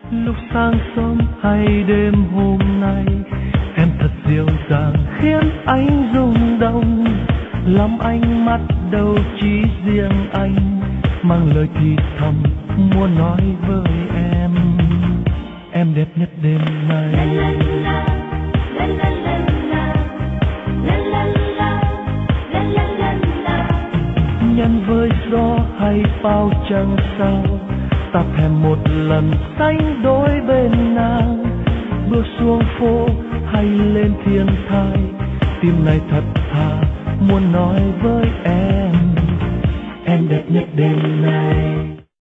Lúc sáng sớm hay đêm hôm nay, em thật dịu dàng khiến anh rung động. Lắm ánh mắt đâu chỉ riêng anh, mang lời thì thầm muốn nói với em. Em đẹp nhất đêm nay. Nhân với gió hay bao trăng sao, ta thèm một lần sánh đôi bên nàng. Bước xuống phố hay lên thiên thai, tim này thật thà muốn nói với em đẹp nhất đêm nay.